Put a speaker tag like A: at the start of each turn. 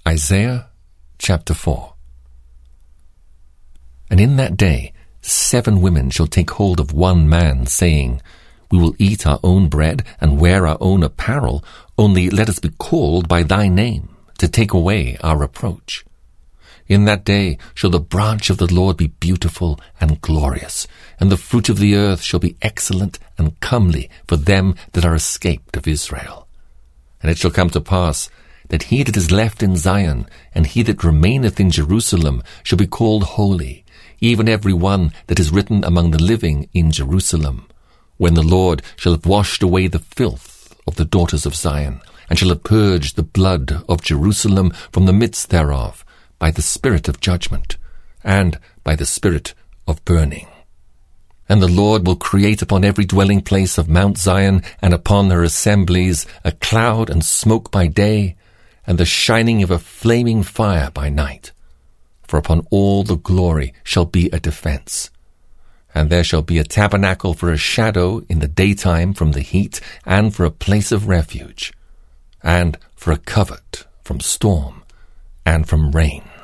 A: Isaiah chapter 4. And in that day 7 women shall take hold of one man, saying, We will eat our own bread and wear our own apparel, only let us be called by thy name, to take away our reproach. In that day shall the branch of the Lord be beautiful and glorious, and the fruit of the earth shall be excellent and comely for them that are escaped of Israel. And it shall come to pass that he that is left in Zion, and he that remaineth in Jerusalem, shall be called holy, even every one that is written among the living in Jerusalem, when the Lord shall have washed away the filth of the daughters of Zion, and shall have purged the blood of Jerusalem from the midst thereof, by the spirit of judgment, and by the spirit of burning. And the Lord will create upon every dwelling place of Mount Zion, and upon her assemblies, a cloud and smoke by day, and the shining of a flaming fire by night. For upon all the glory shall be a defense. And there shall be a tabernacle for a shadow in the daytime from the heat, and for a place of refuge, and for a covert from storm and from rain.